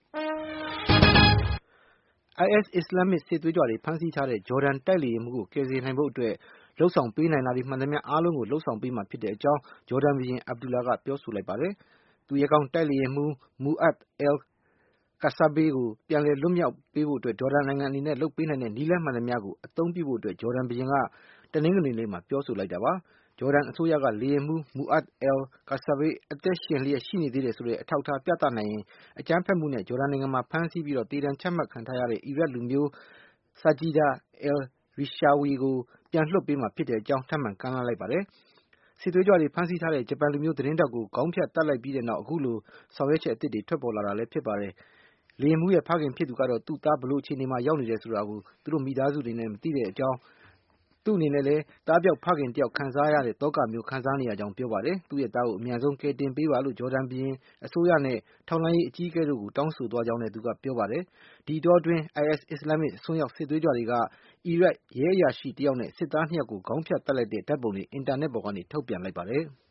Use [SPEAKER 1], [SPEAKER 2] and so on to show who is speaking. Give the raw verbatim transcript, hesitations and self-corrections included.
[SPEAKER 1] အိုင်အက်စ် အစ္စလာမ်မစ်စစ်သွေးကြွတွေဖမ်းဆီးထားတဲ့ ဂျော်ဒန်တိုက်လေယာဉ်မှူးကိုကယ်ဆယ်နိုင်ဖို့အတွက်လုပ်ဆောင်ပေးနိုင်တာတွေမှန်သမျှအားလုံးကိုလုပ်ဆောင်ပေးမှာဖြစ်တဲ့အကြောင်းဂျော်ဒန်ဘုရင် Abdullah ကပြောဆိုလိုက်ပါတယ်။ သူရဲကောင်းတိုက်လေယာဉ်မှူး Muatt al-Qasabeh ကိုပြန်လည်လွတ်မြောက်ပေးဖို့အတွက်ဂျော်ဒန်နိုင်ငံအနေနဲ့လုပ်ပေးနိုင်တဲ့နည်းလမ်းမှန်သမျှကိုအသုံးပြုဖို့အတွက်ဂျော်ဒန်ဘုရင်ကတနင်္ဂနွေနေ့မှာပြောဆိုလိုက်တာပါ။ ဂျော်ဒန်အစိုးရကလေယာဉ်မှူး Muatt al-Qasabeh အသက်ရှင်လျက်ရှိနေသေးတယ်ဆိုတဲ့အထောက်အထားပြသနိုင်ရင်အကြမ်းဖက်မှုနဲ့ဂျော်ဒန်နိုင်ငံမှာဖမ်းဆီးပြီးသေဒဏ်ချမှတ်ခံထားရတဲ့ အီရတ်လူမျိုး Sajida al-Rishawi ကိုပြန်လွှတ်ပေးမှာဖြစ်တဲ့အကြောင်းထပ်မံကမ်းလှမ်းလိုက်ပါတယ်။ စစ်သွေးကြွတွေဖမ်းဆီးထားတဲ့ဂျပန်လူမျိုးသတင်းထောက်ကိုခေါင်းဖြတ်သတ်လိုက်ပြီးတဲ့နောက်အခုလိုဆောင်ရွက်ချက်အသစ်တွေထွက်ပေါ်လာတာလည်းဖြစ်ပါတယ်။ လေယာဉ်မှူးရဲ့ဖခင်ဖြစ်သူကတော့သူ့သားဘယ်လိုအခြေအနေမှာရောက်နေတယ်ဆိုတာကိုသူတို့မိသားစုတွေနဲ့မသိတဲ့အကြောင်းသူ့အနေနဲ့လည်းသားပြောက်ဖခင်တယောက်ခံစားရတဲ့သောကမျိုးခံစားနေရကြောင်းပြောပါတယ်။ သူ့ရဲ့သားကိုအမြန်ဆုံးကယ်တင်ပေးပါလို့ဂျော်ဒန်ဘုရင်အစိုးရနဲ့ထောက်လှမ်းရေးအကြီးအကဲတို့ကိုတောင်းဆိုသွားကြောင်းလည်းသူကပြောပါတယ်။ ဒီအတောအတွင်း အိုင်အက်စ် အစ္စလာမ်မစ်အစွန်းရောက်စစ်သွေးကြွတွေကအီရတ်ရဲအရာရှိတယောက်နဲ့စစ်သားနှစ်ယောက်ကိုခေါင်းဖြတ်သတ်လိုက်တဲ့ဓါတ်ပုံတွေအင်တာနက်ပေါ်ကနေထုတ်ပြန်လိုက်ပါတယ်။